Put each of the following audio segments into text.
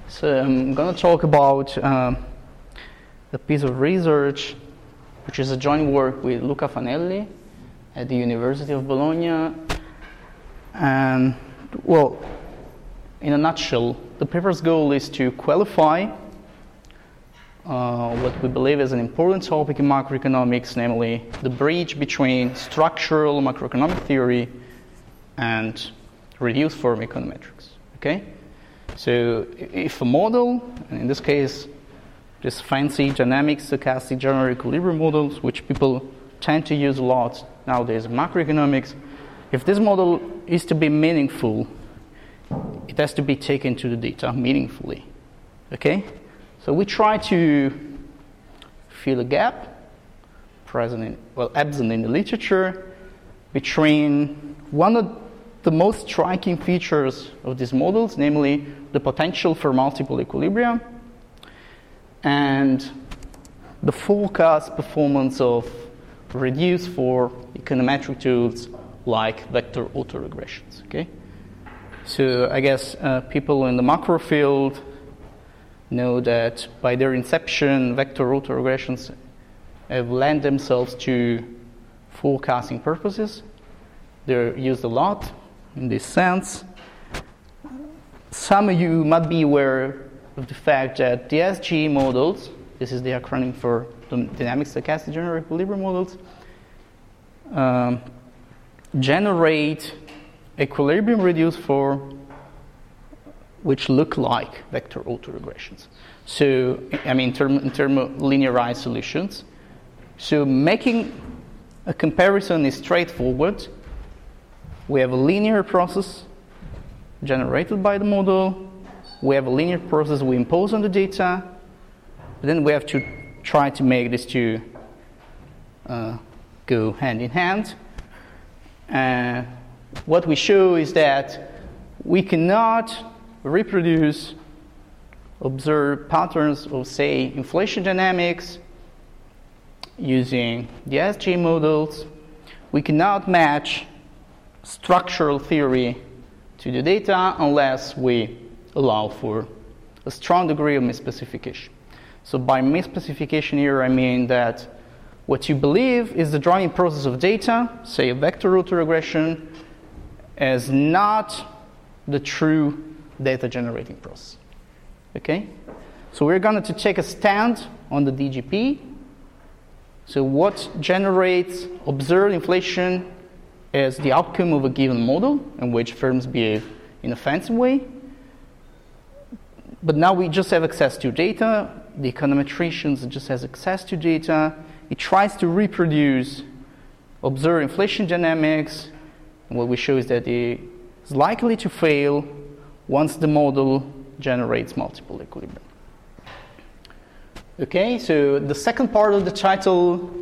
So I'm going to talk about a piece of research which is a joint work with Luca Fanelli at the University of Bologna. And, well, in a nutshell, the paper's goal is to qualify what we believe is an important topic in macroeconomics, namely the bridge between structural macroeconomic theory and reduced form econometrics. Okay? So if a model, and in this case, this fancy dynamic stochastic general equilibrium models, which people tend to use a lot nowadays in macroeconomics, if this model is to be meaningful, it has to be taken to the data meaningfully. Okay? So we try to fill a gap absent in the literature between one of the most striking features of these models, namely the potential for multiple equilibria, and the forecast performance of reduced for econometric tools like vector autoregressions. Okay? So I guess people in the macro field know that by their inception, vector autoregressions have lent themselves to forecasting purposes. They're used a lot in this sense. Some of you might be aware of the fact that the SGE models, this is the acronym for the dynamic stochastic general equilibrium models, generate equilibrium reduced form which look like vector autoregressions. So, I mean, in terms of linearized solutions. So making a comparison is straightforward. We have a linear process generated by the model. We have a linear process we impose on the data. But then we have to try to make these two go hand in hand. What we show is that we cannot reproduce observed patterns of, say, inflation dynamics using the SGE models. We cannot match structural theory to the data unless we allow for a strong degree of misspecification. So by misspecification here, I mean that what you believe is the drawing process of data, say a vector autoregression, is not the true data generating process. Okay? So we're going to take a stand on the DGP. So what generates observed inflation is the outcome of a given model in which firms behave in a fancy way. But now we just have access to data. The econometrician just has access to data. It tries to reproduce observed inflation dynamics. And what we show is that it is likely to fail once the model generates multiple equilibria. Okay, so the second part of the title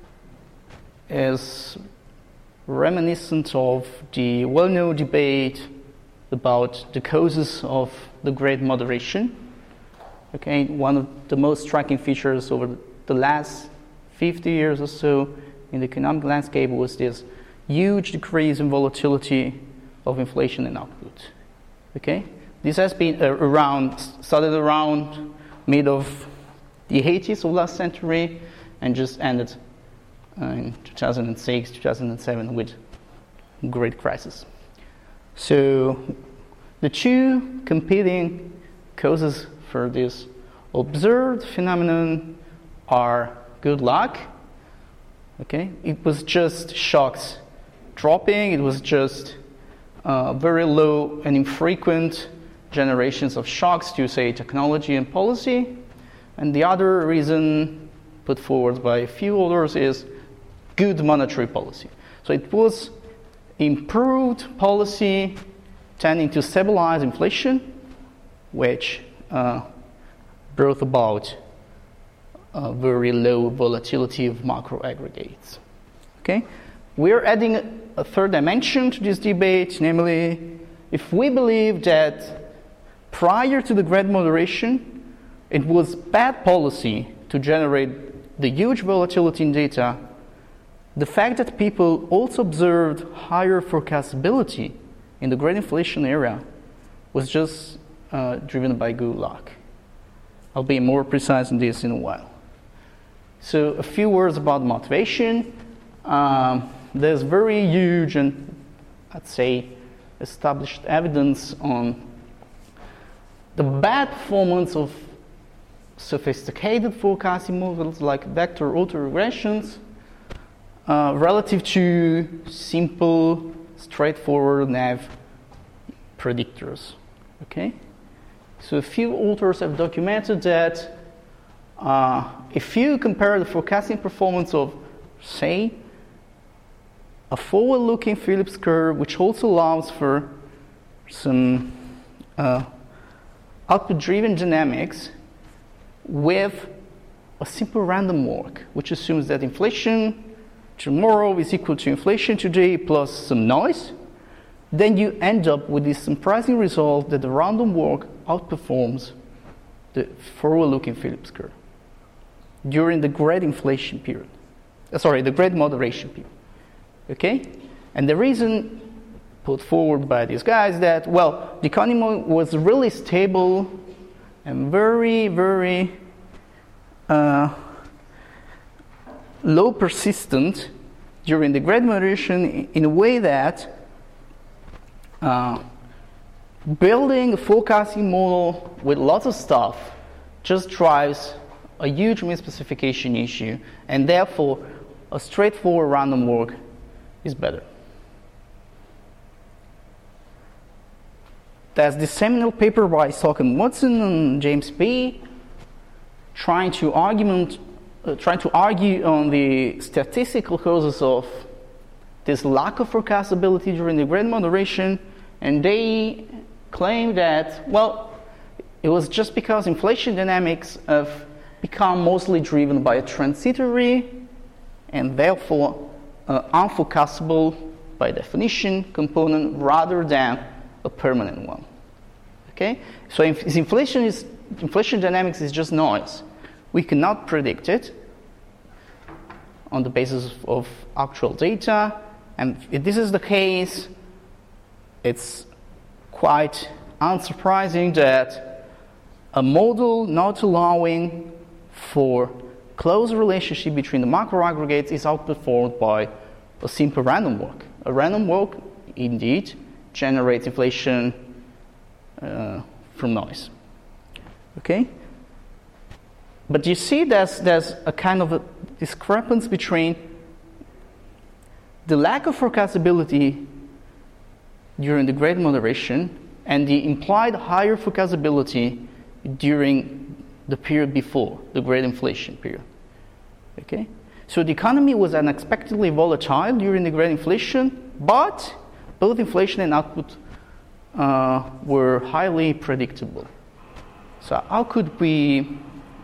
is reminiscent of the well-known debate about the causes of the great moderation. Okay, one of the most striking features over the last 50 years or so in the economic landscape was this huge decrease in volatility of inflation and output. Okay, this has been started around mid of the 80s of last century and just ended in 2006, 2007 with great crisis. So the two competing causes for this observed phenomenon are good luck. Okay, it was just shocks dropping. It was just very low and infrequent generations of shocks to, say, technology and policy. And the other reason put forward by a few others is good monetary policy. So it was improved policy tending to stabilize inflation, which brought about a very low volatility of macro aggregates. Okay, we're adding a third dimension to this debate, namely, if we believe that prior to the great moderation, it was bad policy to generate the huge volatility in data, the fact that people also observed higher forecastability in the great inflation era was just driven by good luck. I'll be more precise in this in a while. So a few words about motivation. There's very huge and, I'd say, established evidence on the bad performance of sophisticated forecasting models like vector autoregressions relative to simple, straightforward nav predictors. Okay? So a few authors have documented that if you compare the forecasting performance of, say, a forward-looking Phillips curve, which also allows for some output-driven dynamics, with a simple random walk, which assumes that inflation tomorrow is equal to inflation today plus some noise, then you end up with this surprising result that the random walk outperforms the forward-looking Phillips curve during the great inflation period. The great moderation period. Okay? And the reason put forward by these guys that, well, the economy was really stable and very, very low persistent during the great moderation in a way that building a forecasting model with lots of stuff just drives a huge misspecification issue, and therefore a straightforward random walk is better. There's this seminal paper by Salk Watson and James B. trying to argue on the statistical causes of this lack of forecastability during the great moderation, and they claim that, well, it was just because inflation dynamics have become mostly driven by a transitory and therefore unforecastable by definition component rather than a permanent one. Okay? So if inflation dynamics is just noise. We cannot predict it on the basis of actual data, and if this is the case, it's quite unsurprising that a model not allowing for close relationship between the macro aggregates is outperformed by a simple random walk. A random walk, indeed, generates inflation from noise. Okay? But you see there's a kind of a discrepancy between the lack of forecastability during the great moderation and the implied higher forecastability during the period before, the great inflation period. Okay? So the economy was unexpectedly volatile during the great inflation, but both inflation and output were highly predictable. So how could we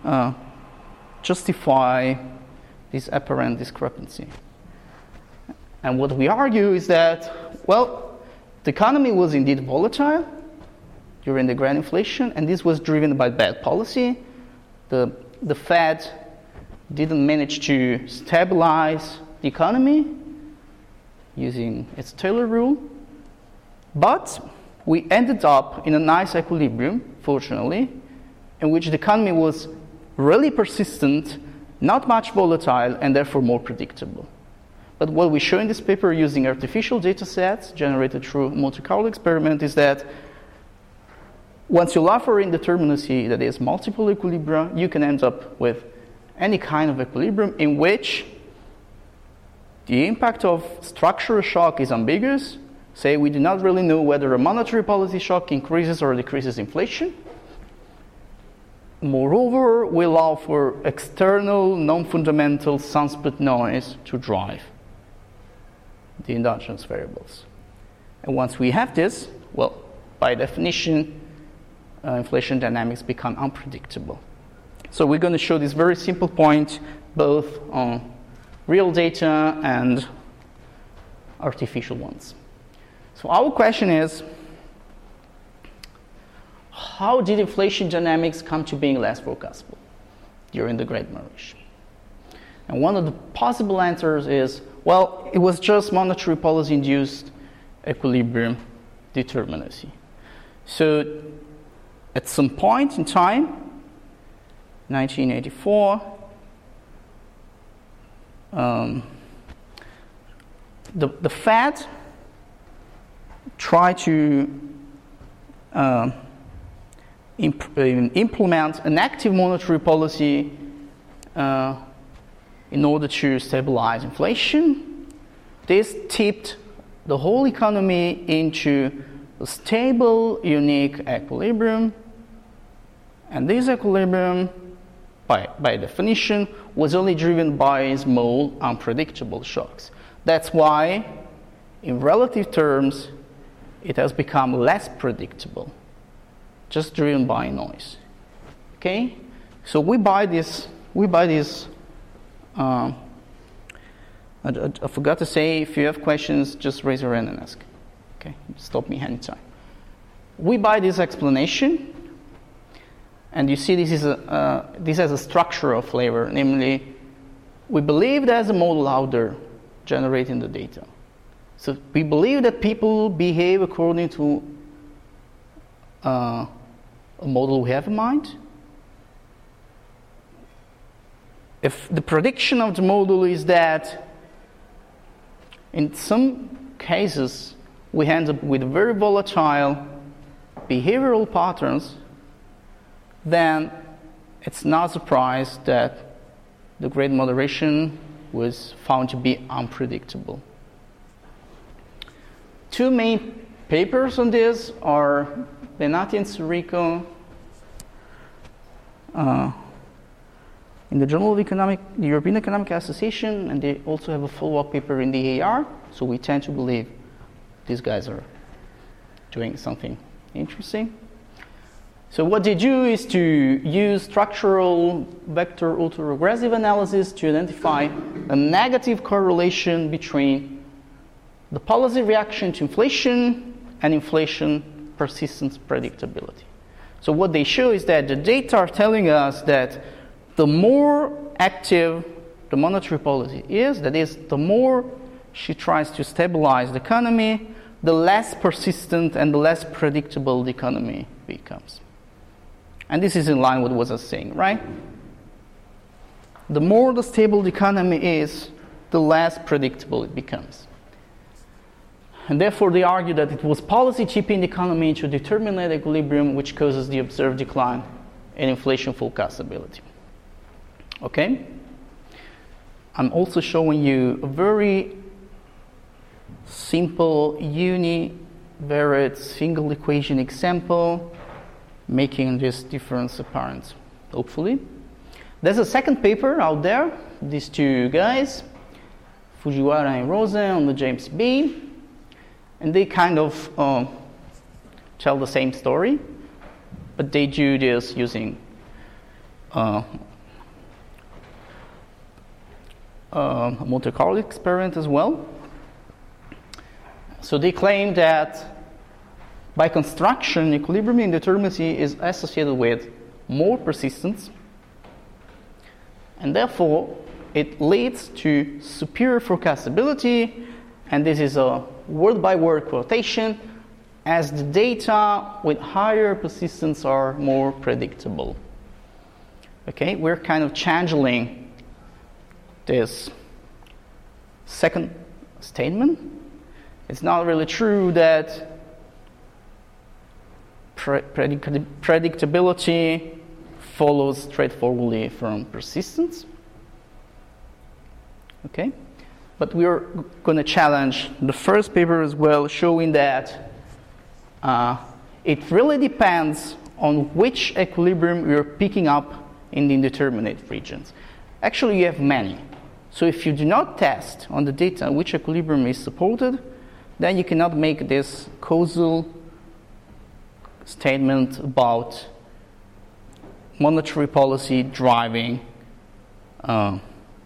justify this apparent discrepancy? And what we argue is that, well, the economy was indeed volatile during the great inflation, and this was driven by bad policy. The Fed didn't manage to stabilize the economy using its Taylor rule, but we ended up in a nice equilibrium, fortunately, in which the economy was really persistent, not much volatile, and therefore more predictable. But what we show in this paper using artificial data sets generated through Monte Carlo experiment is that once you allow for indeterminacy, that is multiple equilibria, you can end up with any kind of equilibrium in which the impact of structural shock is ambiguous. Say we do not really know whether a monetary policy shock increases or decreases inflation. Moreover, we allow for external, non-fundamental sunspot noise to drive the endogenous variables. And once we have this, well, by definition, inflation dynamics become unpredictable. So we're going to show this very simple point both on real data and artificial ones. So our question is, how did inflation dynamics come to being less forecastable during the Great Moderation? And one of the possible answers is, well, it was just monetary policy-induced equilibrium determinacy. So at some point in time, 1984, the Fed tried to implement an active monetary policy in order to stabilize inflation. This tipped the whole economy into a stable, unique equilibrium. And this equilibrium, by definition, was only driven by small, unpredictable shocks. That's why, in relative terms, it has become less predictable, just driven by noise. Okay? So we buy this. I forgot to say, if you have questions, just raise your hand and ask. Okay? Stop me anytime. We buy this explanation, and you see this has a structural flavor. Namely, we believe there's a model out there generating the data. So we believe that people behave according to a model we have in mind. If the prediction of the model is that in some cases we end up with very volatile behavioral patterns, then it's not a surprise that the Great Moderation was found to be unpredictable. Two main papers on this are Benatti and Sirico in the Journal of the European Economic Association, and they also have a follow-up paper in the AR, so we tend to believe these guys are doing something interesting. So what they do is to use structural vector autoregressive analysis to identify a negative correlation between the policy reaction to inflation and inflation persistence predictability. So what they show is that the data are telling us that the more active the monetary policy is, that is, the more she tries to stabilize the economy, the less persistent and the less predictable the economy becomes. And this is in line with what I was saying, right? The more the stable the economy is, the less predictable it becomes. And therefore they argue that it was policy chipping the economy into determinate equilibrium which causes the observed decline in inflation forecastability. Okay? I'm also showing you a very simple univariate single equation example, making this difference apparent, hopefully. There's a second paper out there, these two guys, Fujiwara and Rosen on the James B, and they kind of tell the same story, but they do this using a Monte Carlo experiment as well. So they claim that by construction, equilibrium indeterminacy is associated with more persistence, and therefore it leads to superior forecastability, and this is a word-by-word quotation, as the data with higher persistence are more predictable. Okay, we're kind of channeling this second statement. It's not really true that predictability follows straightforwardly from persistence. Okay? But we're going to challenge the first paper as well, showing that it really depends on which equilibrium you're picking up in the indeterminate regions. Actually, you have many. So if you do not test on the data which equilibrium is supported, then you cannot make this causal statement about monetary policy driving a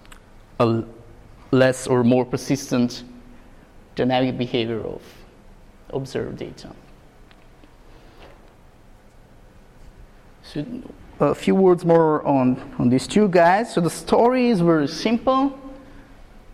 less or more persistent dynamic behavior of observed data. So a few words more on these two guys. So the story is very simple.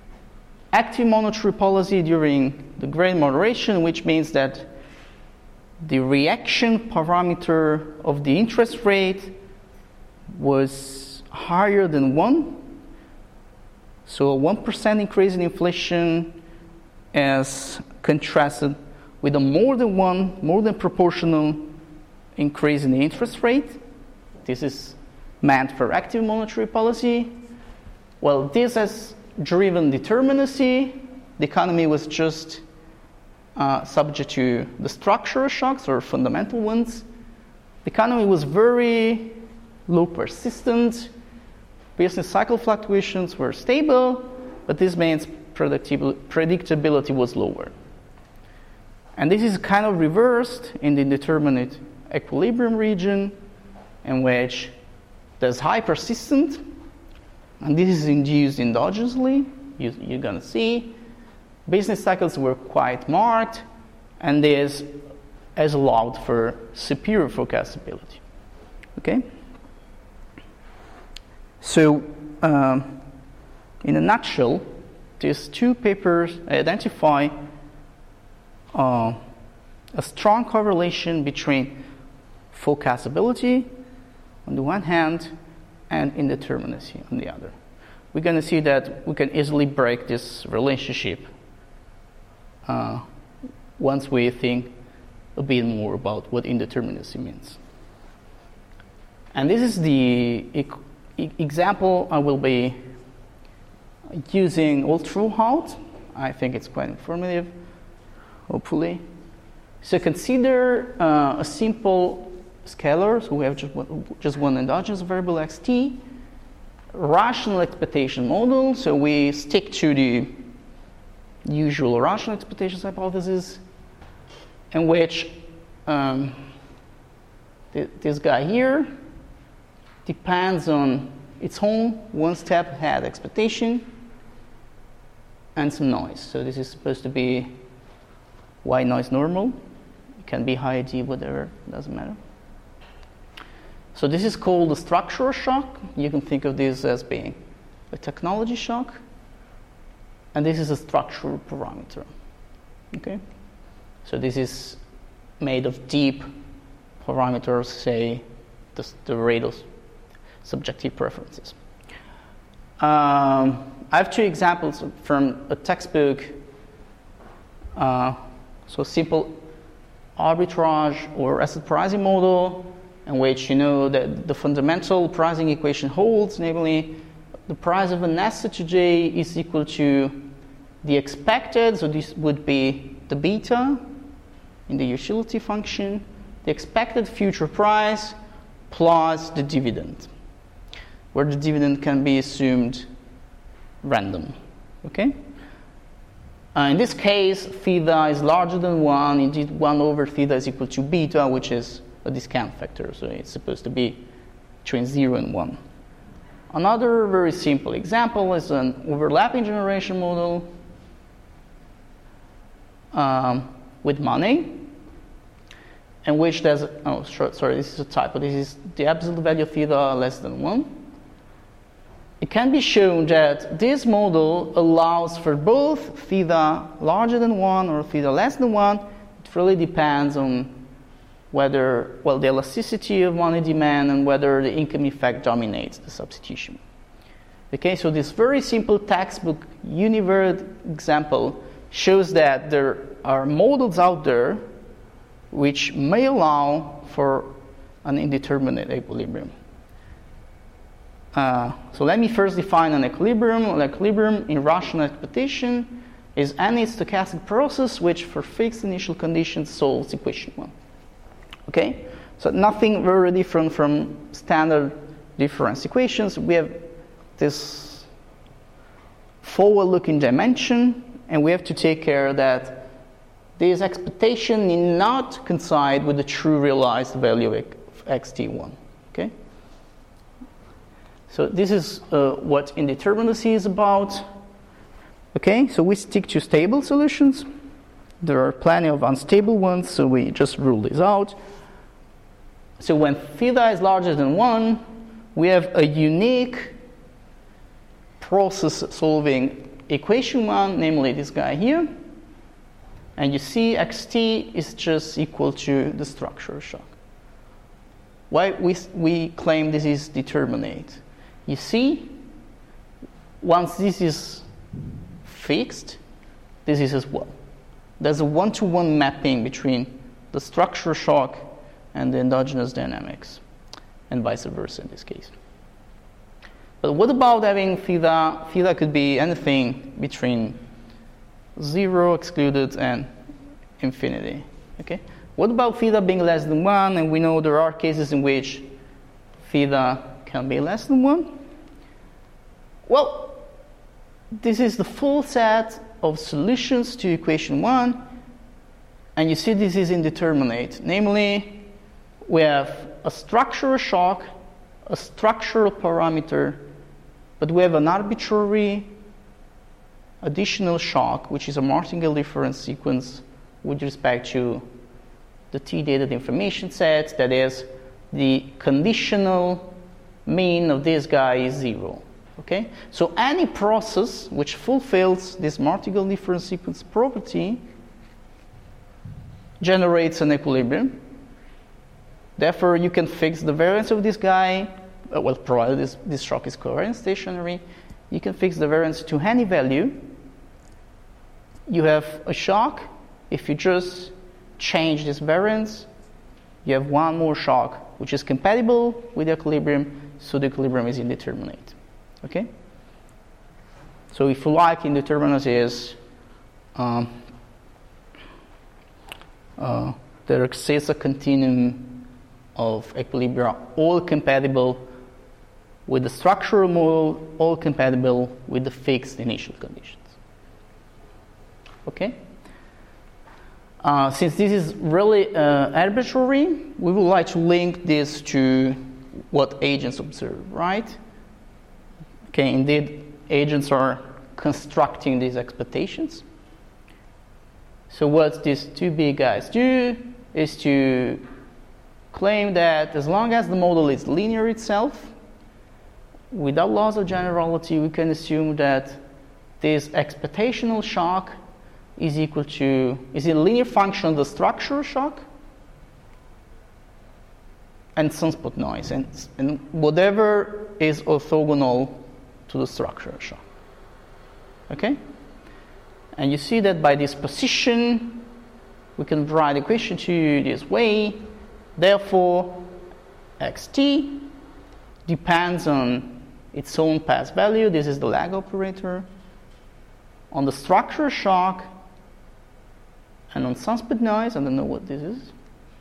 Active monetary policy during the Great Moderation, which means that the reaction parameter of the interest rate was higher than 1. So a 1% increase in inflation is contrasted with a more than proportional increase in the interest rate. This is meant for active monetary policy. Well, this has driven determinacy. The economy was just subject to the structural shocks or fundamental ones. The economy was very low persistent. Business cycle fluctuations were stable, but this means predictability was lower. And this is kind of reversed in the indeterminate equilibrium region, in which there's high persistence, and this is induced endogenously. You're going to see business cycles were quite marked, and this has allowed for superior forecastability. Okay? So, in a nutshell, these two papers identify a strong correlation between forecastability on the one hand and indeterminacy on the other. We're going to see that we can easily break this relationship once we think a bit more about what indeterminacy means. And this is the example I will be using all throughout. I think it's quite informative, hopefully. So consider a simple scalar. So we have just one endogenous variable xt, rational expectation model. So we stick to the usual rational expectations hypothesis, in which this guy here depends on its own one step ahead expectation and some noise. So this is supposed to be white noise normal. It can be high D, whatever, doesn't matter. So this is called a structural shock. You can think of this as being a technology shock. And this is a structural parameter. Okay? So this is made of deep parameters, say the rate of subjective preferences. I have two examples from a textbook. So simple arbitrage or asset pricing model, in which you know that the fundamental pricing equation holds, namely the price of an asset today is equal to the expected, so this would be the beta in the utility function, the expected future price plus the dividend, where the dividend can be assumed random. Okay? In this case, theta is larger than 1. Indeed, 1 over theta is equal to beta, which is a discount factor. So it's supposed to be between 0 and 1. Another very simple example is an overlapping generation model with money, in which there's, this is a typo. This is the absolute value of theta less than 1. It can be shown that this model allows for both theta larger than 1 or theta less than 1. It really depends on whether, the elasticity of money demand and whether the income effect dominates the substitution. Okay, so this very simple textbook univariate example shows that there are models out there which may allow for an indeterminate equilibrium. So let me first define an equilibrium. An equilibrium in rational expectation is any stochastic process which, for fixed initial conditions, solves equation 1. Okay? So nothing very different from standard difference equations. We have this forward-looking dimension, and we have to take care that this expectation need not coincide with the true realized value of xt1. Okay? So this is what indeterminacy is about. Okay, so we stick to stable solutions. There are plenty of unstable ones, so we just rule this out. So when theta is larger than 1, we have a unique process solving equation 1, namely this guy here. And you see xt is just equal to the structural shock. Why we claim this is determinate? You see, once this is fixed, this is as well. There's a one-to-one mapping between the structural shock and the endogenous dynamics, and vice versa in this case. But what about having theta? Theta could be anything between 0 excluded and infinity. Okay. What about theta being less than 1? And we know there are cases in which theta can be less than 1. Well, this is the full set of solutions to equation 1. And you see this is indeterminate. Namely, we have a structural shock, a structural parameter, but we have an arbitrary additional shock, which is a martingale difference sequence with respect to the t-dated information set. That is, the conditional mean of this guy is 0. Okay? So any process which fulfills this martingale difference sequence property generates an equilibrium. Therefore, you can fix the variance of this guy, well, provided this shock is covariant stationary. You can fix the variance to any value. You have a shock. If you just change this variance, you have one more shock, which is compatible with the equilibrium, so the equilibrium is indeterminate. Okay? So if you like, indeterminate is there exists a continuum of equilibria, all compatible with the structural model, all compatible with the fixed initial conditions. Okay? Since this is really arbitrary, we would like to link this to what agents observe, right? Okay, indeed, agents are constructing these expectations. So what these two big guys do is to claim that as long as the model is linear itself, without loss of generality, we can assume that this expectational shock is equal to, is a linear function of the structural shock and sunspot noise, and whatever is orthogonal to the structural shock. Okay? And you see that by this position, we can write the equation to this way. Therefore, xt depends on its own path value. This is the lag operator. On the structural shock and on sunspot noise. I don't know what this is.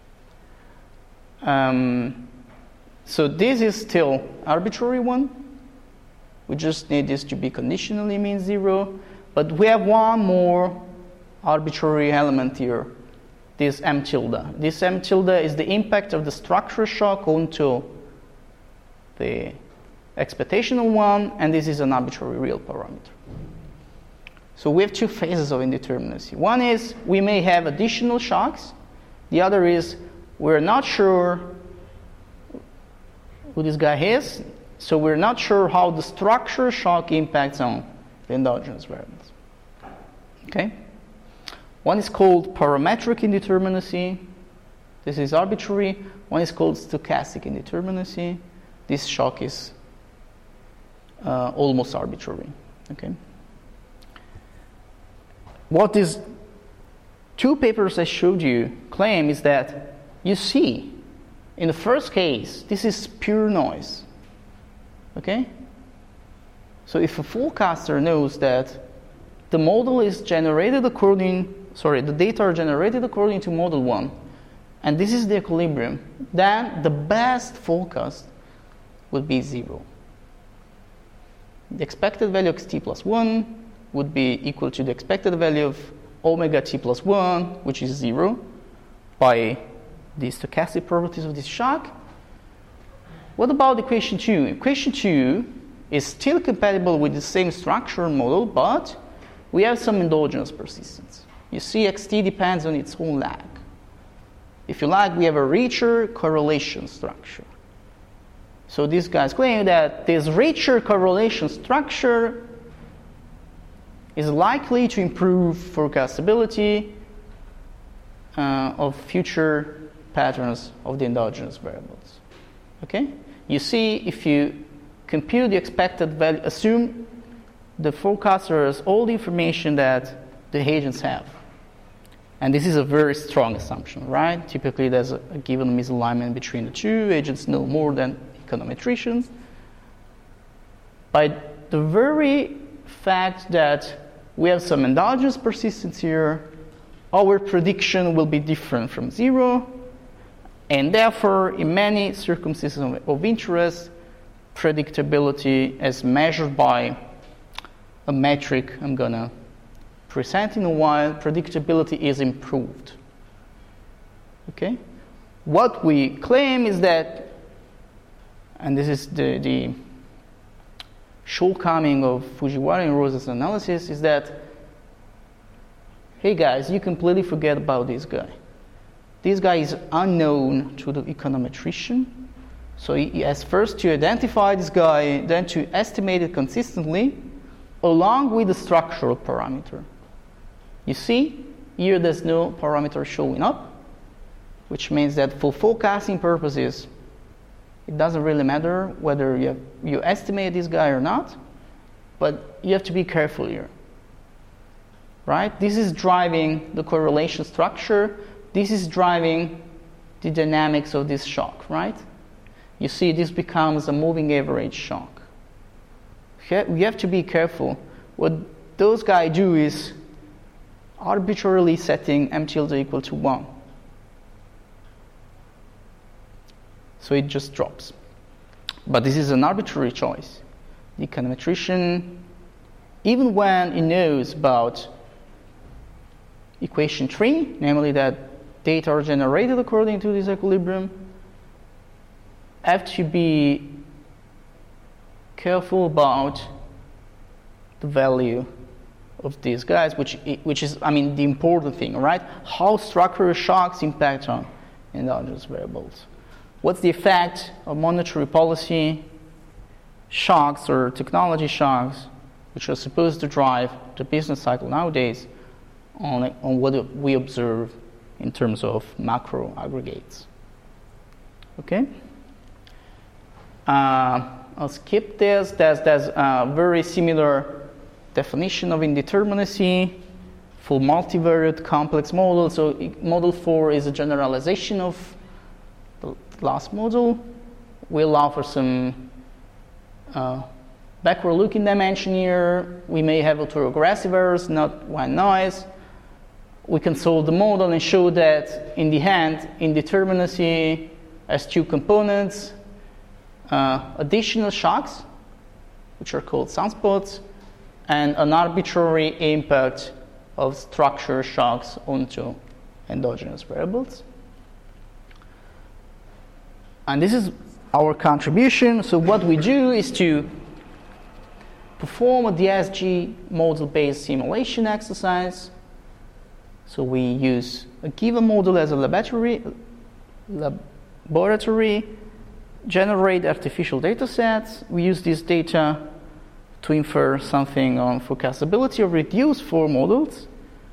So this is still arbitrary one. We just need this to be conditionally mean 0. But we have one more arbitrary element here, this m tilde. This m tilde is the impact of the structural shock onto the expectational one, and this is an arbitrary real parameter. So we have two phases of indeterminacy. One is we may have additional shocks. The other is we're not sure who this guy is, so we're not sure how the structural shock impacts on the endogenous variables. Okay? One is called parametric indeterminacy. This is arbitrary. One is called stochastic indeterminacy. This shock is almost arbitrary. Okay? What these two papers I showed you claim is that you see, in the first case, this is pure noise. Okay? So if a forecaster knows that the model is generated the data are generated according to model 1, and this is the equilibrium, then the best forecast would be 0. The expected value of xt plus 1 would be equal to the expected value of omega t plus 1, which is 0, by the stochastic properties of this shock. What about equation 2? Equation 2 is still compatible with the same structural model, but we have some endogenous persistence. You see, xt depends on its own lag. If you like, we have a richer correlation structure. So these guys claim that this richer correlation structure is likely to improve forecastability of future patterns of the endogenous variables. Okay? You see, if you compute the expected value, assume the forecaster has all the information that the agents have. And this is a very strong assumption, right? Typically, there's a given misalignment between the two. Agents know more than econometricians. By the very fact that we have some endogenous persistence here, our prediction will be different from zero, and therefore, in many circumstances of interest, predictability as measured by a metric I'm going to present in a while, predictability is improved. Okay? What we claim is that, and this is the shortcoming of Fujiwara and Rose's analysis, is that, hey guys, you completely forget about this guy. This guy is unknown to the econometrician, so he has first to identify this guy, then to estimate it consistently, along with the structural parameter. You see, here there's no parameter showing up, which means that for forecasting purposes, it doesn't really matter whether you estimate this guy or not, but you have to be careful here. Right? This is driving the correlation structure. This is driving the dynamics of this shock, right? You see, this becomes a moving average shock. We have to be careful. What those guys do is arbitrarily setting m tilde equal to 1. So it just drops. But this is an arbitrary choice. The econometrician, even when he knows about equation 3, namely that data are generated according to this equilibrium, have to be careful about the value of these guys, which is, I mean, the important thing, right? How structural shocks impact on endogenous variables. What's the effect of monetary policy shocks or technology shocks, which are supposed to drive the business cycle nowadays, on what we observe in terms of macro aggregates? Okay? I'll skip this. There's a very similar definition of indeterminacy for multivariate complex models. So model 4 is a generalization of the last model. We allow for some backward-looking dimension here. We may have autoregressive errors, not white noise. We can solve the model and show that in the end, indeterminacy has two components. Additional shocks, which are called sunspots, and an arbitrary impact of structure shocks onto endogenous variables. And this is our contribution. So what we do is to perform a DSG model-based simulation exercise. So we use a given model as a laboratory, generate artificial data sets. We use this data to infer something on forecastability of reduced form models.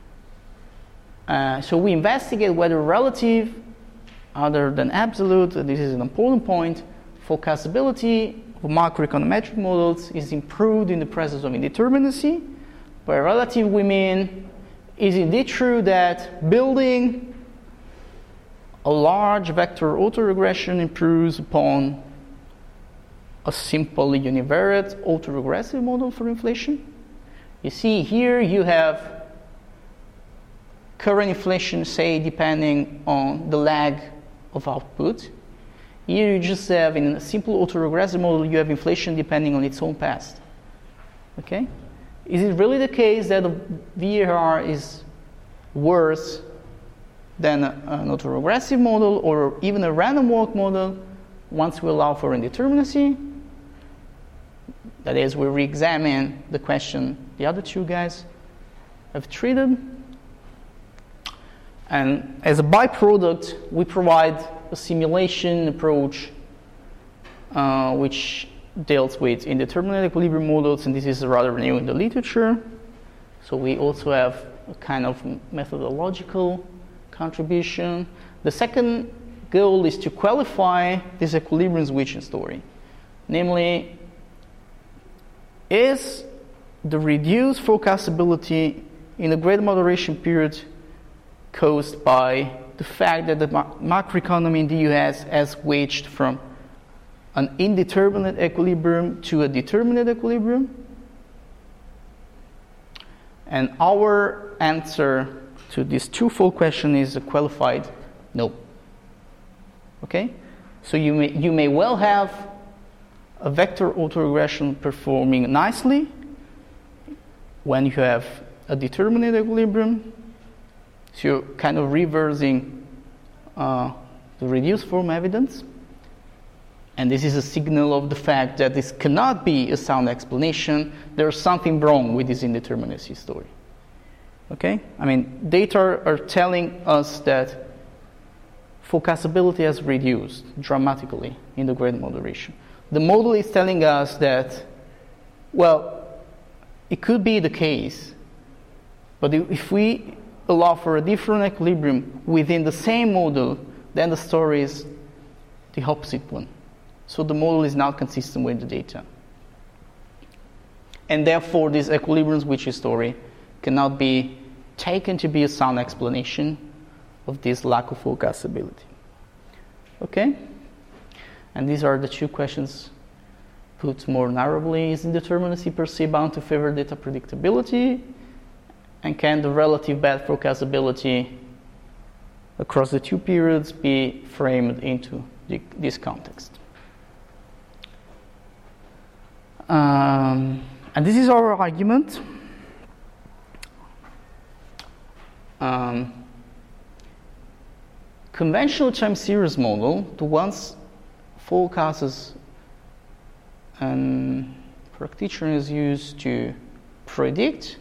So we investigate whether relative, other than absolute, and this is an important point, forecastability of macroeconometric models is improved in the presence of indeterminacy. By relative, we mean, is it indeed true that building a large vector autoregression improves upon a simple univariate autoregressive model for inflation? You see here you have current inflation, say, depending on the lag of output. Here you just have, in a simple autoregressive model, you have inflation depending on its own past. Okay? Is it really the case that the VAR is worse than an autoregressive model or even a random walk model once we allow for indeterminacy? That is, we re-examine the question the other two guys have treated. And as a byproduct, we provide a simulation approach which deals with indeterminate equilibrium models, and this is rather new in the literature. So we also have a kind of methodological contribution. The second goal is to qualify this equilibrium switching story. Namely, is the reduced forecastability in the great moderation period caused by the fact that the macroeconomy in the US has switched from an indeterminate equilibrium to a determinate equilibrium? And our answer to this twofold question is a qualified no. Okay? So you may well have a vector autoregression performing nicely when you have a determinate equilibrium. So you're kind of reversing the reduced form evidence. And this is a signal of the fact that this cannot be a sound explanation. There's something wrong with this indeterminacy story. Okay? I mean, data are telling us that forecastability has reduced dramatically in the great moderation. The model is telling us that, well, it could be the case, but if we allow for a different equilibrium within the same model, then the story is the opposite one. So the model is not consistent with the data. And therefore, this equilibrium switching story cannot be taken to be a sound explanation of this lack of forecastability. Okay? And these are the two questions put more narrowly. Is indeterminacy per se bound to favor data predictability? And can the relative bad forecastability across the two periods be framed into this context? And this is our argument. Conventional time series model, the ones forecasts and practitioners use to predict,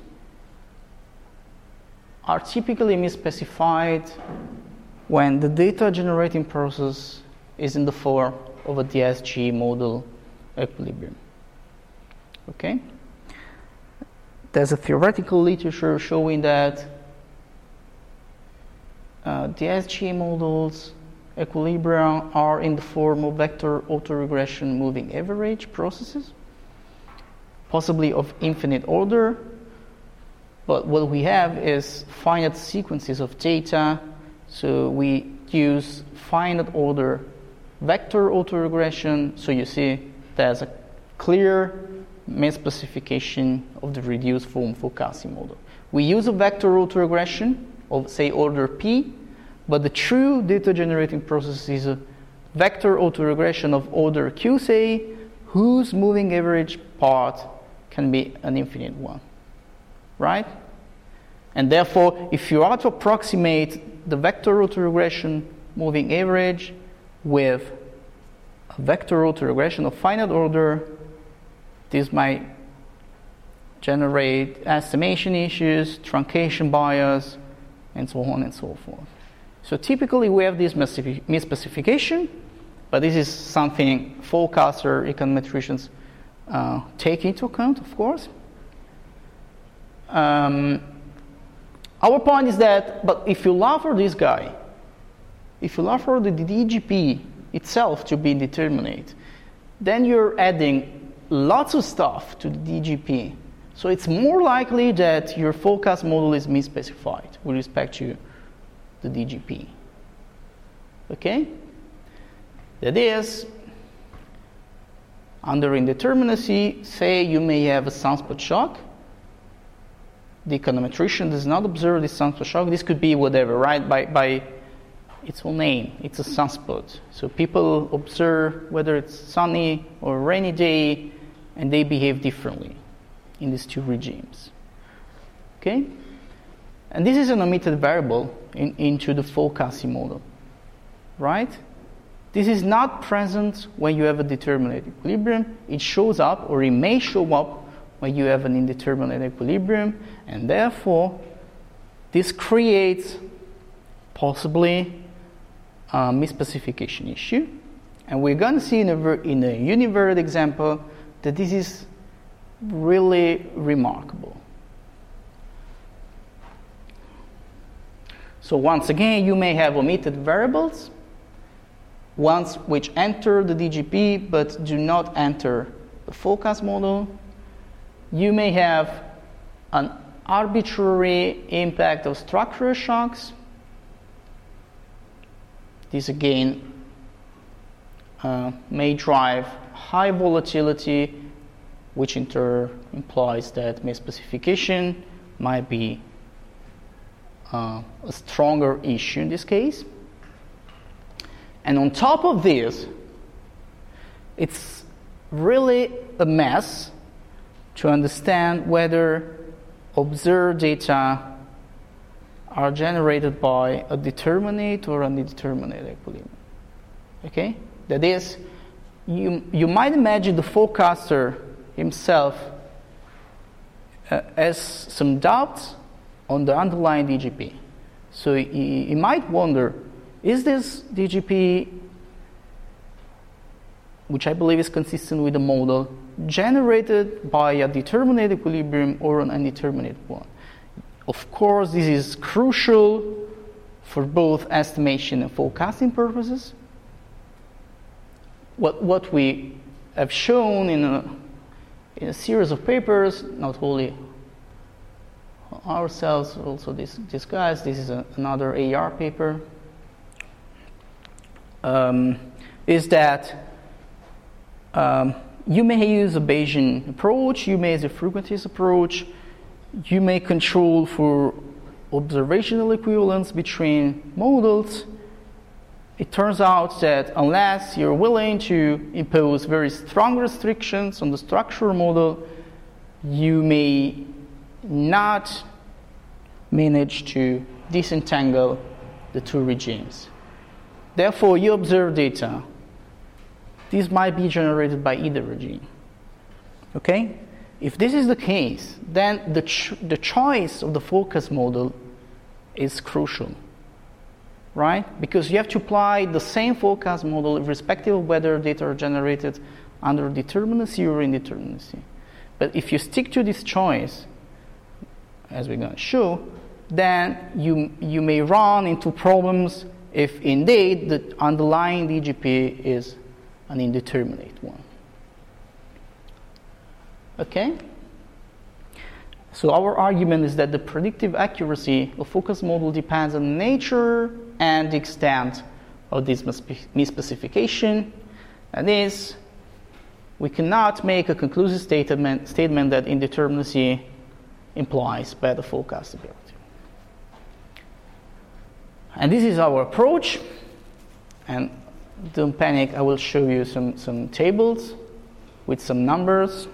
are typically misspecified when the data generating process is in the form of a DSG model equilibrium. Okay? There's a theoretical literature showing that DSG models equilibria are in the form of vector autoregression moving average processes, possibly of infinite order. But what we have is finite sequences of data, so we use finite order vector autoregression. So you see there's a clear misspecification of the reduced form forecasting model. We use a vector autoregression of, say, order P, but the true data generating process is a vector autoregression of order Q, say, whose moving average part can be an infinite one. Right? And therefore, if you are to approximate the vector autoregression moving average with a vector autoregression of finite order, this might generate estimation issues, truncation bias, and so on and so forth. So typically we have this misspecification, but this is something forecaster econometricians take into account, of course. Our point is that, but if you allow for this guy, if you allow for the DGP itself to be indeterminate, then you're adding lots of stuff to the DGP. So it's more likely that your forecast model is misspecified with respect to the DGP. Okay? That is, under indeterminacy, say you may have a sunspot shock. The econometrician does not observe this sunspot shock. This could be whatever, right? By its own name, it's a sunspot. So people observe whether it's sunny or rainy day, and they behave differently in these two regimes. Okay? And this is an omitted variable into the forecasting model. Right? This is not present when you have a determinate equilibrium. It shows up, or it may show up, when you have an indeterminate equilibrium, and therefore this creates possibly a misspecification issue. And we're going to see in a univariate example that this is really remarkable. So once again, you may have omitted variables, ones which enter the DGP but do not enter the forecast model. You may have an arbitrary impact of structural shocks. This again may drive high volatility, which in turn implies that misspecification might be a stronger issue in this case. And on top of this, it's really a mess to understand whether observed data are generated by a determinate or an indeterminate equilibrium. Okay? That is, you might imagine the forecaster himself has some doubts on the underlying DGP. So he might wonder, is this DGP, which I believe is consistent with the model, generated by a determinate equilibrium or an indeterminate one? Of course, this is crucial for both estimation and forecasting purposes. What we have shown in a series of papers, not only ourselves, also these guys, this is another AR paper, is that you may use a Bayesian approach, you may use a frequentist approach, you may control for observational equivalence between models. It turns out that unless you're willing to impose very strong restrictions on the structural model, you may not manage to disentangle the two regimes. Therefore, you observe data. These might be generated by either regime. Okay? If this is the case, then the choice of the forecast model is crucial, right? Because you have to apply the same forecast model irrespective of whether data are generated under determinacy or indeterminacy. But if you stick to this choice, as we're going to show, then you may run into problems if indeed the underlying DGP is an indeterminate one. Okay? So our argument is that the predictive accuracy of focus model depends on the nature and the extent of this misspecification. That is, we cannot make a conclusive statement that indeterminacy implies better forecastability. And this is our approach. And don't panic, I will show you some tables with some numbers.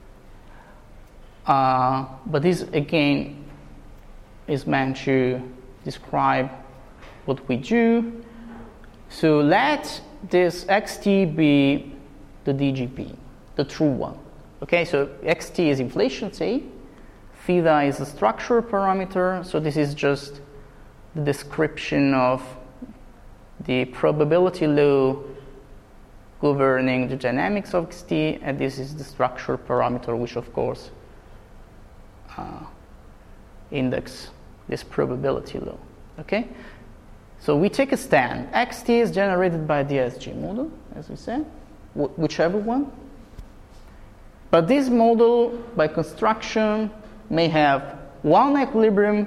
But this, again, is meant to describe what we do. So let this xt be the DGP, the true one. Okay, so xt is inflation, say. Theta is the structural parameter. So this is just the description of the probability law governing the dynamics of xt, and this is the structural parameter, which of course index this probability law. Okay, so we take a stand. Xt is generated by the SG model, as we said, whichever one. But this model, by construction, may have one equilibrium,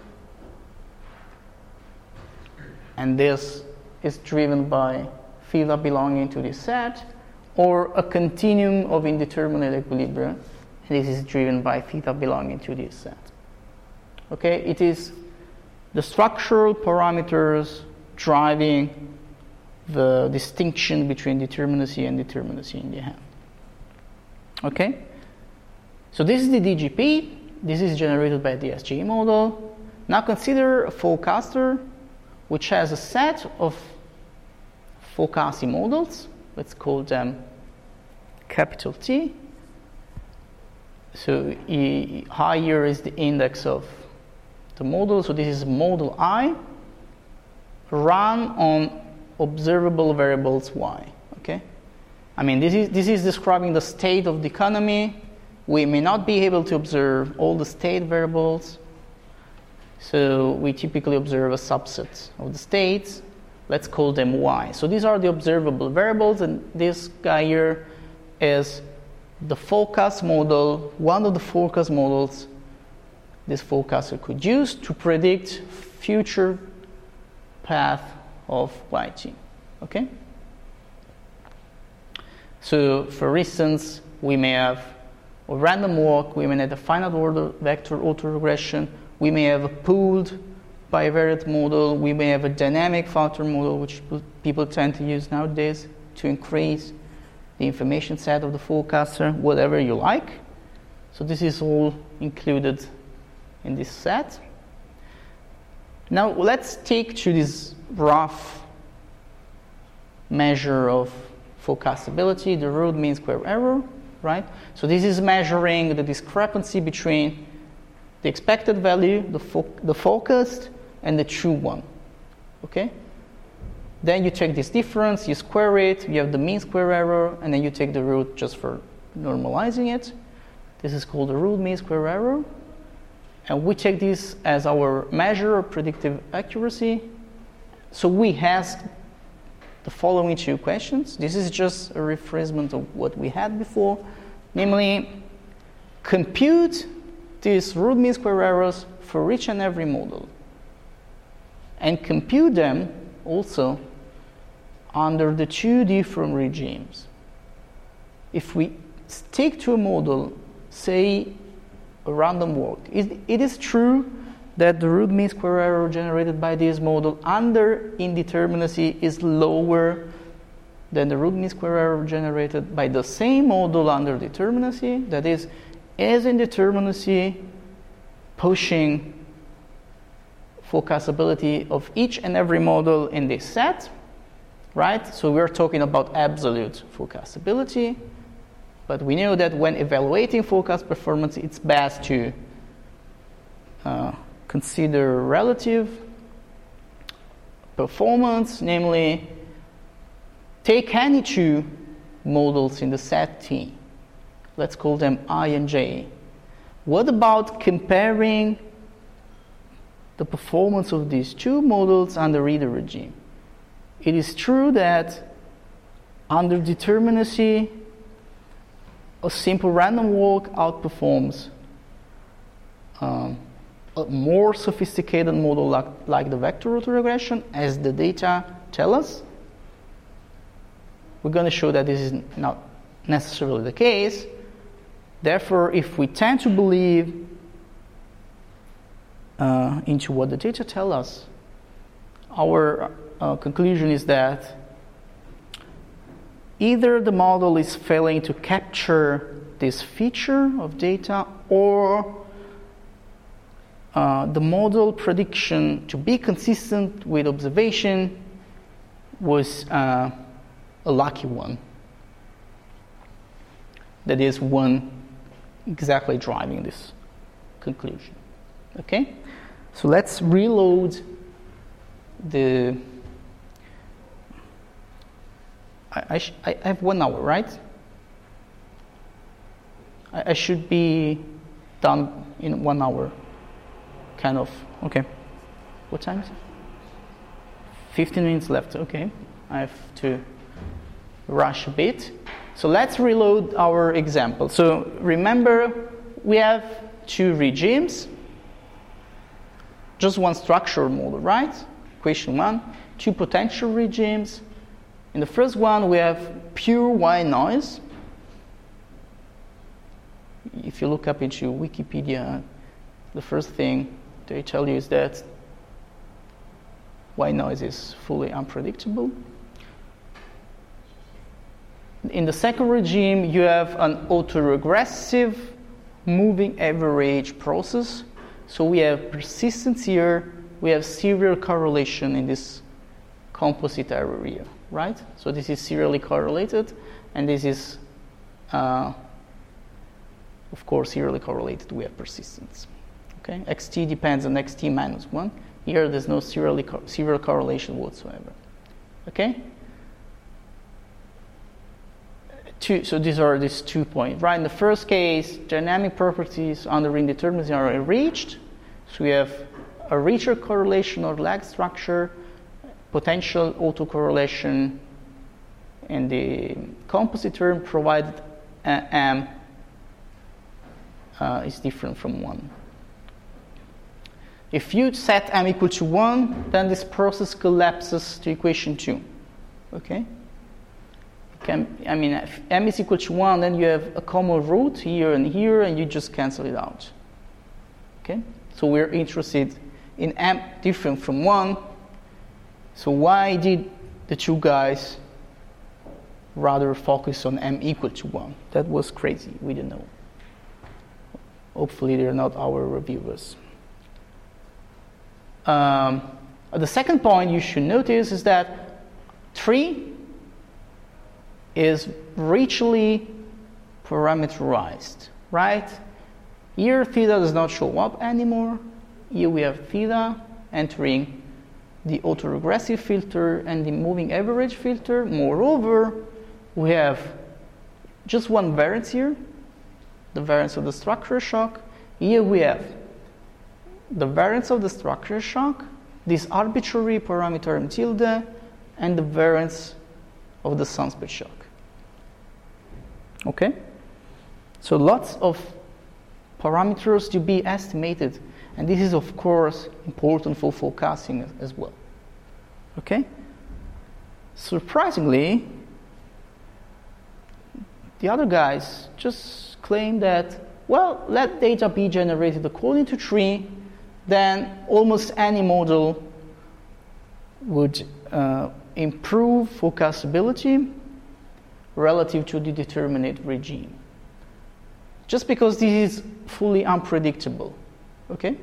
and this is driven by theta belonging to this set, or a continuum of indeterminate equilibria. This is driven by theta belonging to this set. Okay, it is the structural parameters driving the distinction between determinacy and determinacy in the end. Okay, so this is the DGP. This is generated by the SGE model. Now consider a forecaster which has a set of forecasting models. Let's call them capital T. So higher is the index of the model. So this is model I run on observable variables Y. Okay, I mean this is describing the state of the economy. We may not be able to observe all the state variables. So we typically observe a subset of the states. Let's call them y. So these are the observable variables, and this guy here is the forecast model, one of the forecast models this forecaster could use to predict future path of yt. Okay? So for instance, we may have a random walk, we may have a finite order vector autoregression, we may have a pooled bivariate model, we may have a dynamic factor model, which people tend to use nowadays to increase the information set of the forecaster, whatever you like. So this is all included in this set. Now let's take to this rough measure of forecastability, the root mean square error, right? So this is measuring the discrepancy between the expected value, the forecast, and the true one, okay? Then you take this difference, you square it, you have the mean square error, and then you take the root just for normalizing it. This is called the root mean square error. And we take this as our measure of predictive accuracy. So we ask the following two questions. This is just a rephrasement of what we had before. Namely, compute these root mean square errors for each and every model. And compute them also under the two different regimes. If we stick to a model, say a random walk, it is true that the root mean square error generated by this model under indeterminacy is lower than the root mean square error generated by the same model under determinacy. That is indeterminacy pushing forecastability of each and every model in this set, right? So we're talking about absolute forecastability, but we know that when evaluating forecast performance, it's best to consider relative performance, namely take any two models in the set T. Let's call them I and J. What about comparing the performance of these two models under either regime? It is true that under determinacy, a simple random walk outperforms a more sophisticated model like the vector autoregression, as the data tell us. We're going to show that this is not necessarily the case. Therefore, if we tend to believe into what the data tell us, our conclusion is that either the model is failing to capture this feature of data, or the model prediction to be consistent with observation was a lucky one. That is one exactly driving this conclusion. Okay? So let's reload the... I have 1 hour, right? I should be done in 1 hour. Kind of. Okay. What time is it? 15 minutes left. Okay. I have to rush a bit. So let's reload our example. So remember, we have two regimes. Just one structural model, right? Equation 1. Two potential regimes. In the first one, we have pure white noise. If you look up into Wikipedia, the first thing they tell you is that white noise is fully unpredictable. In the second regime, you have an autoregressive moving average process. So we have persistence here, we have serial correlation in this composite area, right? So this is serially correlated, and this is, of course, serially correlated with persistence. Okay, xt depends on xt minus 1. Here, there's no serial correlation whatsoever. Okay? So these are these 2 points, right? In the first case, dynamic properties under indeterminacy are reached. So we have a richer correlation or lag structure, potential autocorrelation, and the composite term provided m is different from 1. If you set m equal to 1, then this process collapses to equation 2. Okay? If m is equal to 1, then you have a common root here, and you just cancel it out. Okay? So we're interested in m different from 1. So why did the two guys rather focus on m equal to 1? That was crazy. We don't know. Hopefully they're not our reviewers. The second point you should notice is that 3 is richly parameterized, right? Here theta does not show up anymore. Here we have theta entering the autoregressive filter and the moving average filter. Moreover, we have just one variance here, the variance of the structure shock. Here we have the variance of the structure shock, this arbitrary parameter m tilde, and the variance of the sunspot shock. Okay? So lots of parameters to be estimated, and this is of course important for forecasting as well. Okay? Surprisingly, the other guys just claim that, well, let data be generated according to 3, then almost any model would improve forecastability relative to the determinate regime. Just because this is fully unpredictable. Okay?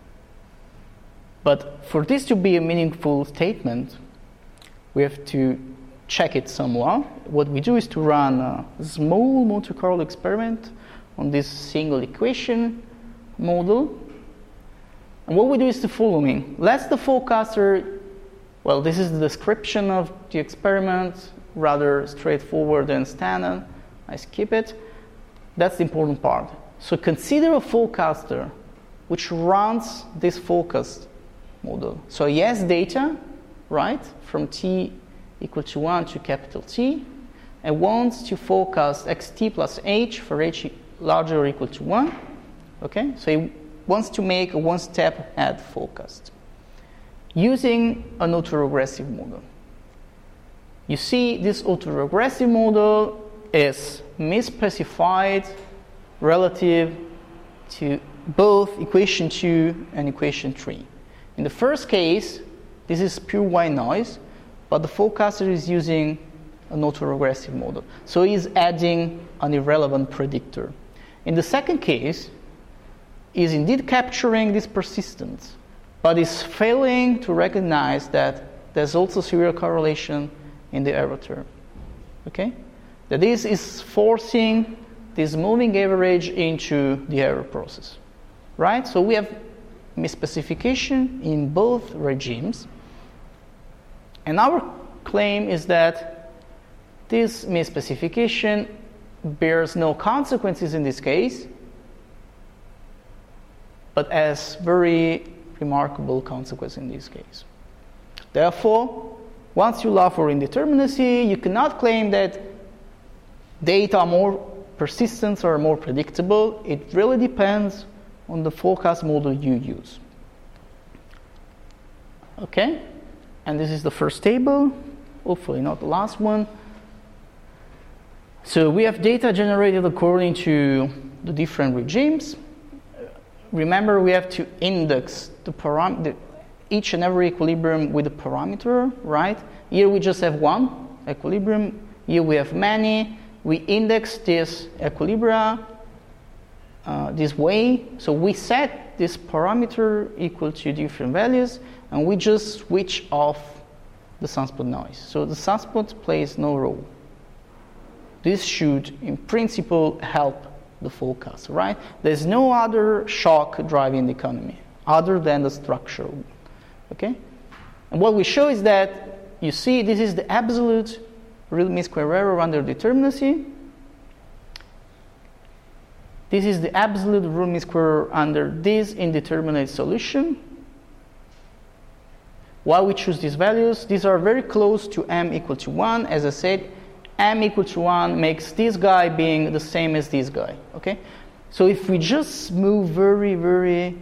But for this to be a meaningful statement, we have to check it somewhat. What we do is to run a small Monte Carlo experiment on this single equation model. And what we do is the following. Let the forecaster, well, this is the description of the experiment, rather straightforward and standard. I skip it. That's the important part. So consider a forecaster which runs this forecast model. So he has data, right, from t equal to 1 to capital T, and wants to forecast xt plus h for h larger or equal to 1. Okay, so he wants to make a one-step ahead forecast using an autoregressive model. You see, this autoregressive model is misspecified relative to both equation 2 and equation 3. In the first case, this is pure white noise, but the forecaster is using an autoregressive model. So he's adding an irrelevant predictor. In the second case, he's indeed capturing this persistence, but is failing to recognize that there's also serial correlation in the error term. Okay? That this is forcing this moving average into the error process. Right? So we have misspecification in both regimes. And our claim is that this misspecification bears no consequences in this case, but has very remarkable consequences in this case. Therefore, once you allow for indeterminacy, you cannot claim that data are more persistent or more predictable. It really depends on the forecast model you use. Okay? And this is the first table, hopefully not the last one. So we have data generated according to the different regimes. Remember, we have to index each and every equilibrium with a parameter, right? Here we just have one equilibrium. Here we have many. We index this equilibria this way. So we set this parameter equal to different values, and we just switch off the sunspot noise. So the sunspot plays no role. This should, in principle, help the forecast, right? There's no other shock driving the economy other than the structural one, okay? And what we show is that, you see, this is the absolute real mean square error under determinacy. This is the absolute real mean square error under this indeterminate solution. Why we choose these values? These are very close to m equal to 1. As I said, m equal to 1 makes this guy being the same as this guy. Okay? So if we just move very, very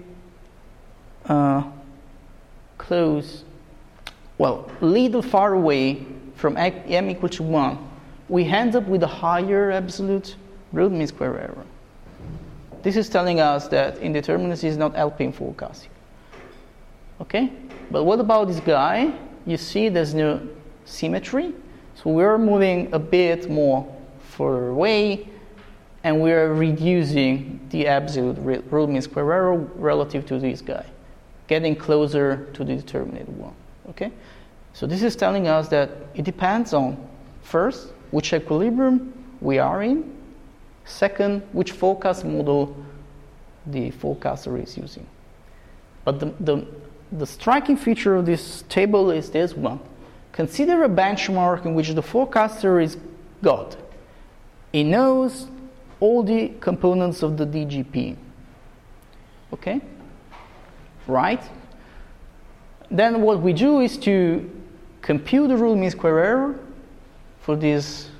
close, well, little far away from m equal to 1, we end up with a higher absolute root mean square error. This is telling us that indeterminacy is not helping forecasting. Okay? But what about this guy? You see there's no symmetry. So we're moving a bit more further away, and we're reducing the absolute root mean square error relative to this guy, getting closer to the determinate one. Okay? So this is telling us that it depends on, first, which equilibrium we are in, second, which forecast model the forecaster is using. But the striking feature of this table is this one. Consider a benchmark in which the forecaster is God. He knows all the components of the DGP. Okay? Right? Then what we do is to compute the root mean square error for this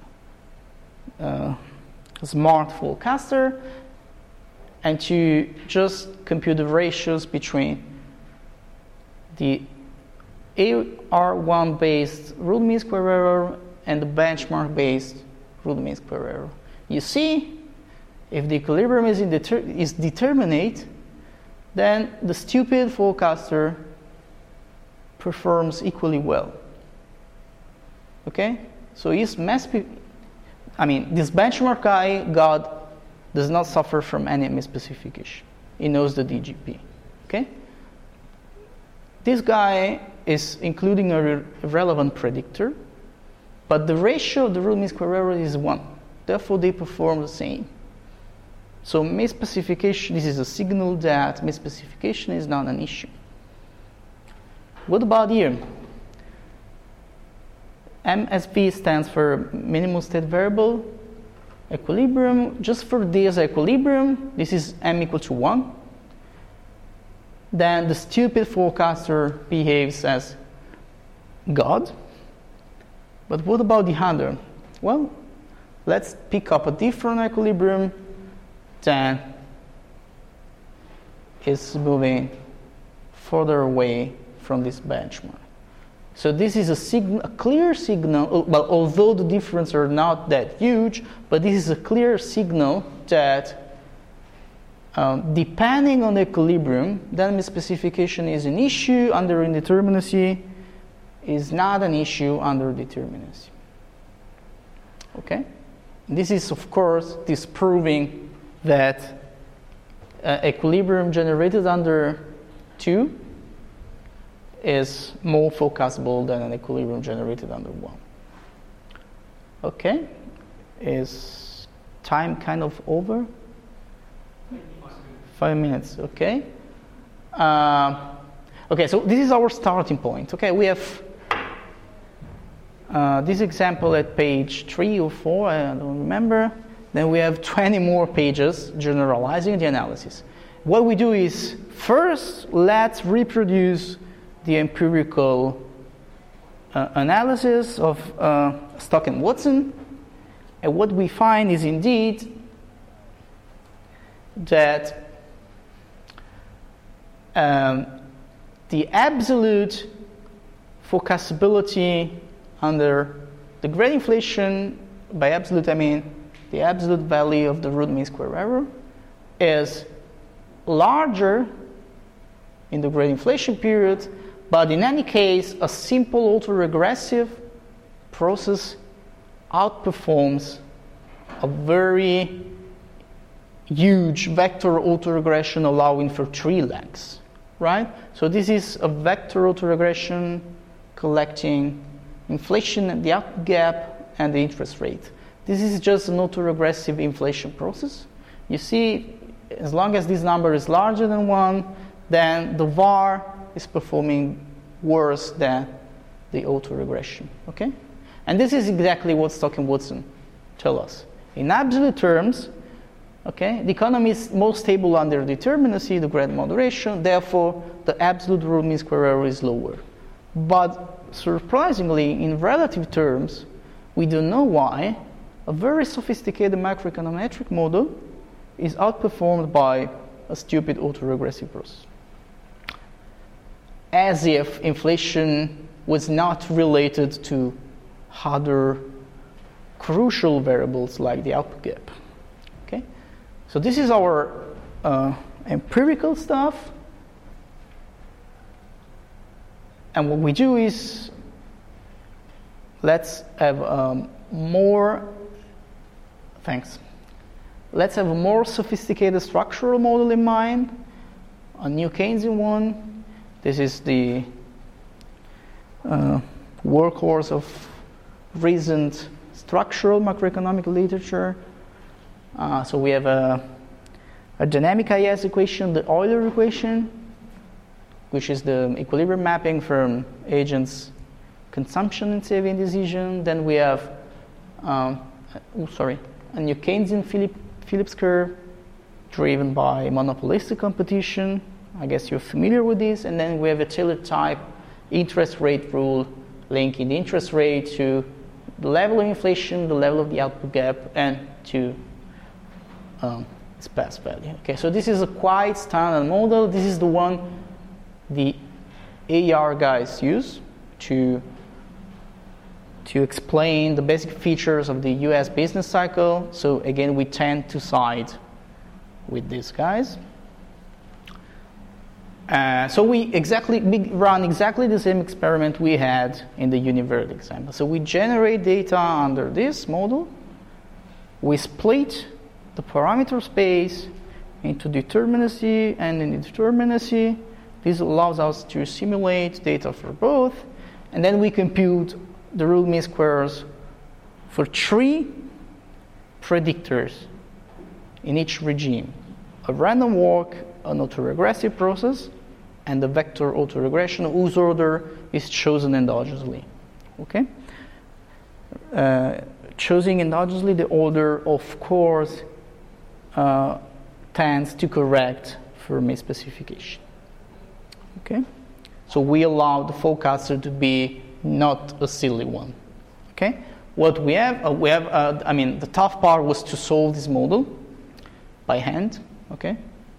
smart forecaster, and to just compute the ratios between the AR1 based root mean square error and the benchmark based root mean square error. You see, if the equilibrium is determinate, then the stupid forecaster performs equally well. Okay? So this benchmark guy, God, does not suffer from any misspecification. He knows the DGP. Okay? This guy is including a relevant predictor, but the ratio of the root mean square error is 1. Therefore, they perform the same. So misspecification, this is a signal that misspecification is not an issue. What about here? MSV stands for minimum state variable equilibrium. Just for this equilibrium, this is m equal to 1. Then the stupid forecaster behaves as God. But what about the other? Well, let's pick up a different equilibrium that is moving further away from this benchmark. So this is a clear signal, well, although the differences are not that huge, but this is a clear signal that depending on the equilibrium, then misspecification is an issue under indeterminacy, is not an issue under determinacy. Okay? This is, of course, disproving that equilibrium generated under 2 is more forecastable than an equilibrium generated under 1. Okay? Is time kind of over? 5 minutes, okay? Okay, so this is our starting point. Okay, we have this example at page 3 or 4, I don't remember. Then we have 20 more pages generalizing the analysis. What we do is, first, let's reproduce the empirical analysis of Stock and Watson. And what we find is indeed that the absolute forecastability under the great inflation, by absolute I mean the absolute value of the root mean square error, is larger in the great inflation period, but in any case, a simple autoregressive process outperforms a very huge vector autoregression allowing for 3 legs, right? So this is a vector autoregression collecting inflation at the out gap and the interest rate. This is just an autoregressive inflation process. You see, as long as this number is larger than 1, then the VAR is performing worse than the autoregression, okay? And this is exactly what Stock and Watson tell us. In absolute terms, okay, the economy is most stable under determinacy, the great moderation, therefore the absolute root mean square error is lower. But surprisingly, in relative terms, we don't know why a very sophisticated macroeconometric model is outperformed by a stupid autoregressive process. As if inflation was not related to other crucial variables like the output gap. Okay, so this is our empirical stuff, and what we do is let's have a more sophisticated structural model in mind, a new Keynesian one. This is the workhorse of recent structural macroeconomic literature. So we have a dynamic IS equation, the Euler equation, which is the equilibrium mapping from agents' consumption and saving decision. Then we have a new Keynesian Phillips curve driven by monopolistic competition. I guess you're familiar with this. And then we have a Taylor type interest rate rule linking the interest rate to the level of inflation, the level of the output gap, and to its past value. Okay, so this is a quite standard model. This is the one the AR guys use to explain the basic features of the US business cycle. So again, we tend to side with these guys. So we run exactly the same experiment we had in the univariate example. So we generate data under this model. We split the parameter space into determinacy and indeterminacy. This allows us to simulate data for both. And then we compute the root mean squares for 3 predictors in each regime: a random walk, an autoregressive process, and the vector autoregression whose order is chosen endogenously. Okay? Choosing endogenously the order, of course, tends to correct for misspecification. Okay? So we allow the forecaster to be not a silly one. Okay? What we have, the tough part was to solve this model by hand. Okay?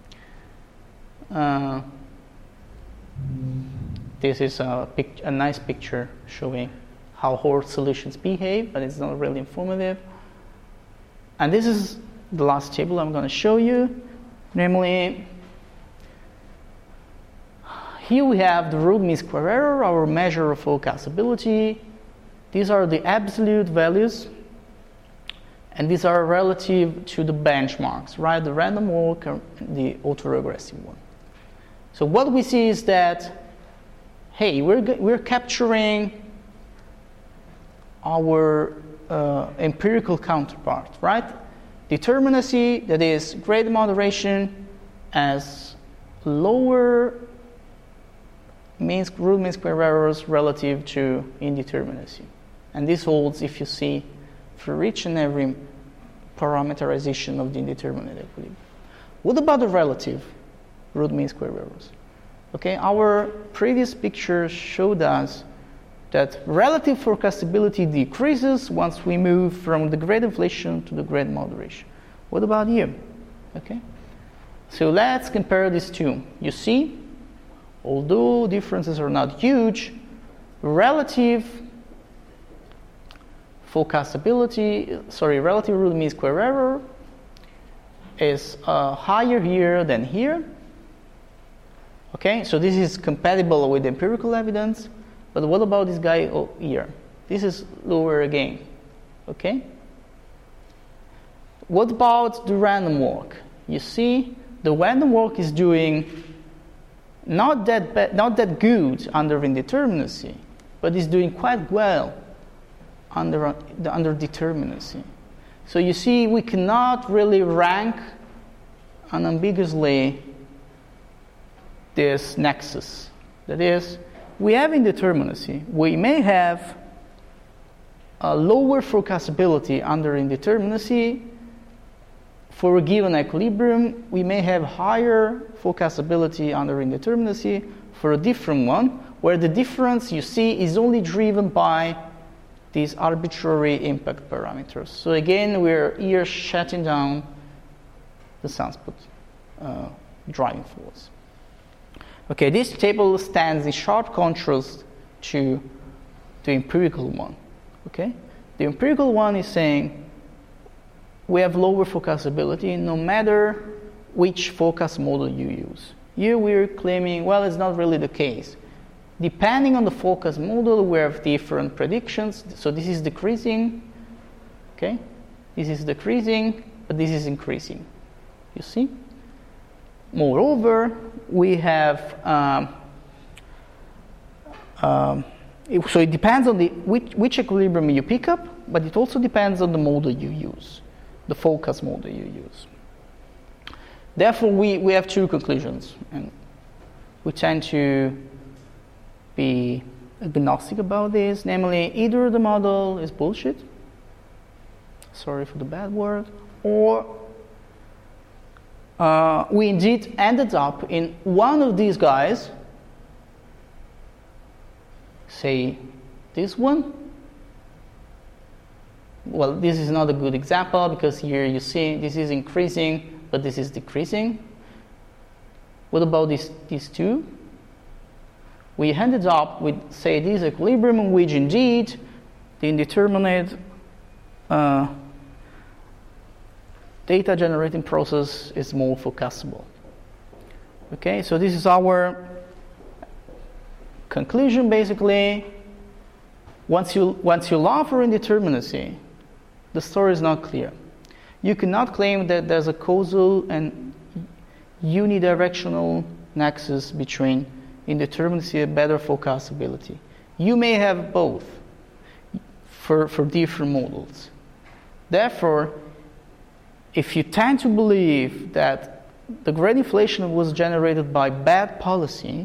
This is a nice picture showing how Hort solutions behave, but it's not really informative. And this is the last table I'm going to show you. Namely, here we have the root mean square error, our measure of forecastability. These are the absolute values, and these are relative to the benchmarks, right? The random walk and the autoregressive one. So what we see is that, hey, we're capturing our empirical counterpart, right? Determinacy, that is gradient moderation, as lower root mean square errors relative to indeterminacy. And this holds, if you see, for each and every parameterization of the indeterminate equilibrium. What about the relative root mean square errors? Okay, our previous pictures showed us that relative forecastability decreases once we move from the great inflation to the great moderation. What about here? Okay, so let's compare these two. You see, although differences are not huge, relative root mean square error is higher here than here. Okay, so this is compatible with empirical evidence. But what about this guy here? This is lower again. Okay? What about the random walk? You see, the random walk is doing not that good under indeterminacy, but is doing quite well under determinacy. So you see, we cannot really rank unambiguously this nexus. That is, we have indeterminacy. We may have a lower forecastability under indeterminacy for a given equilibrium, we may have higher forecastability under indeterminacy for a different one, where the difference you see is only driven by these arbitrary impact parameters. So again, we're here shutting down the sunspot driving force. Okay, this table stands in sharp contrast to the empirical one. Okay, the empirical one is saying we have lower forecastability no matter which forecast model you use. Here we're claiming, well, it's not really the case. Depending on the forecast model, we have different predictions. So this is decreasing, okay? This is decreasing, but this is increasing. You see? Moreover, we have, so it depends on which equilibrium you pick up, but it also depends on the model you use, the forecast model you use. Therefore, we have two conclusions, and we tend to be agnostic about this, namely either the model is bullshit, sorry for the bad word, or we indeed ended up in one of these guys, say this one. Well, this is not a good example because here you see this is increasing, but this is decreasing. What about these two? We ended up with, say, this equilibrium in which indeed the indeterminate data generating process is more forecastable. Okay, so this is our conclusion basically. Once you allow for indeterminacy, the story is not clear. You cannot claim that there's a causal and unidirectional nexus between indeterminacy and better forecastability. You may have both for different models. Therefore, if you tend to believe that the great inflation was generated by bad policy,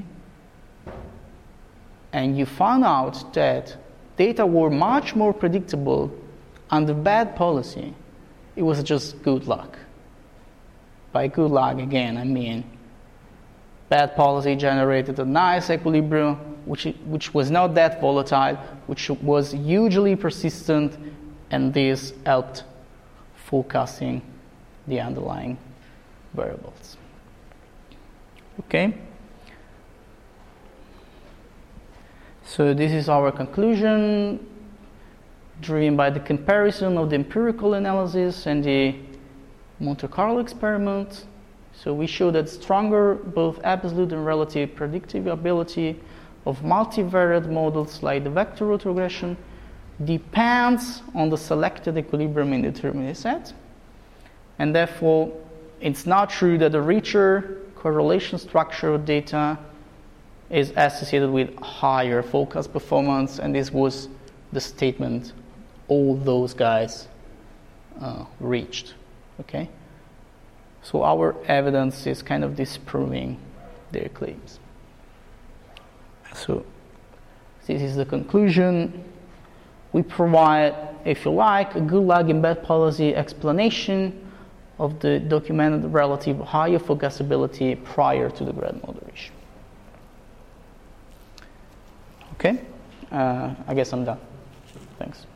and you found out that data were much more predictable under bad policy, it was just good luck. By good luck, again, I mean bad policy generated a nice equilibrium which was not that volatile, which was hugely persistent, and this helped forecasting the underlying variables. Okay? So this is our conclusion, driven by the comparison of the empirical analysis and the Monte Carlo experiment. So we show that stronger both absolute and relative predictive ability of multivariate models like the vector autoregression depends on the selected equilibrium indeterminate set. And therefore, it's not true that the richer correlation structure of data is associated with higher forecast performance, and this was the statement all those guys reached. Okay? So our evidence is kind of disproving their claims. So this is the conclusion. We provide, if you like, a good luck in bad policy explanation of the documented relative higher forecastability prior to the grad moderation. Okay? I guess I'm done. Thanks.